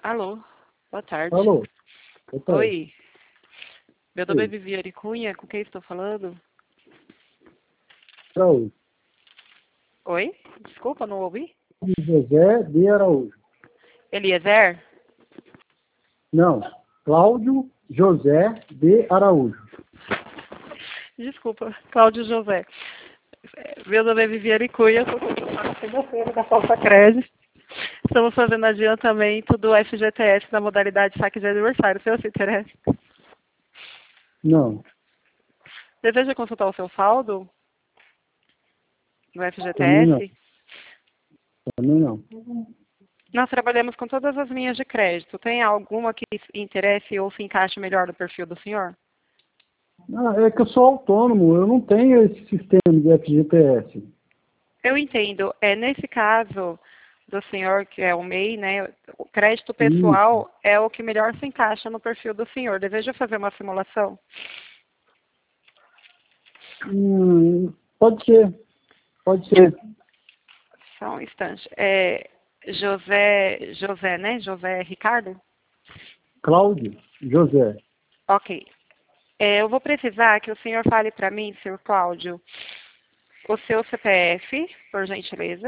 Alô, boa tarde. Alô, boa tarde. Oi, meu nome é Oi. Viviane Cunha, com quem estou falando? Araújo. Oi, desculpa, não ouvi. José de Araújo. Eliezer? Não, Cláudio José de Araújo. Desculpa, Cláudio José. Meu nome é Viviane Cunha, sou consultora financeira da Falsa Crédito. Estamos fazendo adiantamento do FGTS na modalidade saque de aniversário. O senhor se interessa? Não, Deseja consultar o seu saldo no também não. FGTS? Também não. Nós trabalhamos com todas as linhas de crédito. Tem alguma que interesse ou se encaixe melhor no perfil do senhor? Ah, é que eu sou autônomo, eu não tenho esse sistema de FGTS. Eu entendo. Nesse caso do senhor, que é o MEI, né, o crédito Isso. pessoal é o que melhor se encaixa no perfil do senhor. Deseja fazer uma simulação? Pode ser, pode ser. Só um instante. José, né? José Ricardo? Cláudio José. Ok. Eu vou precisar que o senhor fale para mim, senhor Cláudio, o seu CPF, por gentileza.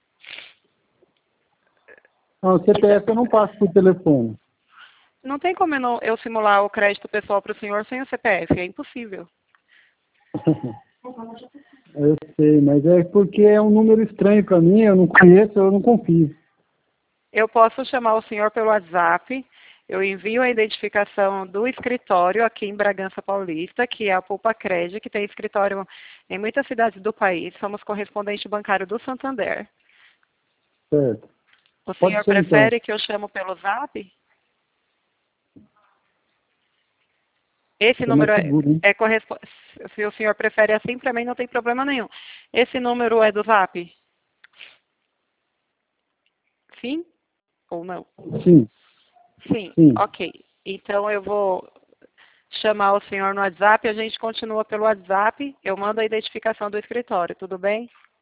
Não, o CPF eu não passo por telefone. Não tem como eu simular o crédito pessoal para o senhor sem o CPF, é impossível. Eu sei, mas é porque é um número estranho para mim, eu não conheço, eu não confio. Eu posso chamar o senhor pelo WhatsApp, eu envio a identificação do escritório aqui em Bragança Paulista, que é a Poupa Crédito, que tem escritório em muitas cidades do país. Somos correspondente bancário do Santander. Certo. O Pode senhor ser então. prefere que eu chamo pelo Zap? Esse É mais número seguro, hein? é correspondente. Se o senhor prefere assim, para mim não tem problema nenhum. Esse número é do Zap? Sim ou não? Sim, Sim, sim. ok. Então eu vou chamar o senhor no WhatsApp, a gente continua pelo WhatsApp, eu mando a identificação do escritório, tudo bem?